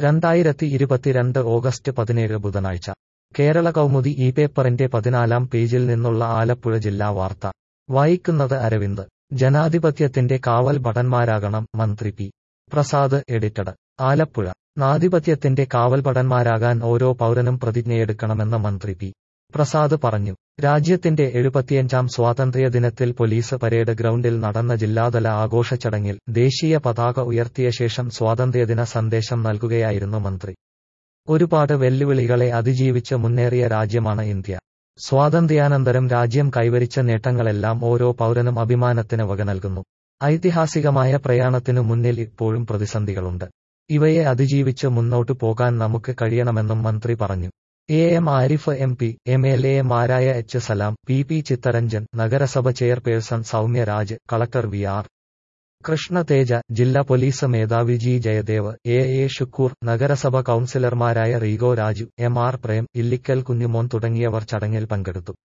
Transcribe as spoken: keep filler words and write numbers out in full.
രണ്ടായിരത്തി ഇരുപത്തിരണ്ട് ഓഗസ്റ്റ് പതിനേഴ് ബുധനാഴ്ച കേരള കൗമുദി ഈ പേപ്പറിന്റെ പതിനാലാം പേജിൽ നിന്നുള്ള ആലപ്പുഴ ജില്ലാ വാർത്ത വായിക്കുന്നത് അരവിന്ദ്. ജനാധിപത്യത്തിന്റെ കാവൽ ഭടന്മാരാകണം മന്ത്രി പി പ്രസാദ് എഡിറ്റഡ്. ആലപ്പുഴ. നാധിപത്യത്തിന്റെ കാവൽഭടന്മാരാകാൻ ഓരോ പൗരനും പ്രതിജ്ഞയെടുക്കണമെന്ന് മന്ത്രി പി പ്രസാദ് പറഞ്ഞു. രാജ്യത്തിന്റെ എഴുപത്തിയഞ്ചാം സ്വാതന്ത്ര്യദിനത്തിൽ പോലീസ് പരേഡ് ഗ്രൗണ്ടിൽ നടന്ന ജില്ലാതല ആഘോഷച്ചടങ്ങിൽ ദേശീയ പതാക ഉയർത്തിയ ശേഷം സ്വാതന്ത്ര്യദിന സന്ദേശം നൽകുകയായിരുന്നു മന്ത്രി. ഒരുപാട് വെല്ലുവിളികളെ അതിജീവിച്ച് മുന്നേറിയ രാജ്യമാണ് ഇന്ത്യ. സ്വാതന്ത്ര്യാനന്തരം രാജ്യം കൈവരിച്ച നേട്ടങ്ങളെല്ലാം ഓരോ പൗരനും അഭിമാനത്തിന് വക നൽകുന്നു. ഐതിഹാസികമായ പ്രയാണത്തിനു മുന്നിൽ ഇപ്പോഴും പ്രതിസന്ധികളുണ്ട്. ഇവയെ അതിജീവിച്ച് മുന്നോട്ടു പോകാൻ നമുക്ക് കഴിയണമെന്നും മന്ത്രി പറഞ്ഞു. A M Arif M P, M L എമാരായ H Salam, P P Chitharanjan, നഗരസഭ chairperson Soumya Raj, collector V R Krishnateja, ജില്ലാ പോലീസ് മേധാവി G Jayadev, A A Shukoor, നഗരസഭ കൌൺസിലർമാരായ റീഗോ രാജു, എം ആർ പ്രേം, ഇല്ലിക്കൽ കുഞ്ഞുമോൻ തുടങ്ങിയവർ ചടങ്ങിൽ പങ്കെടുത്തു.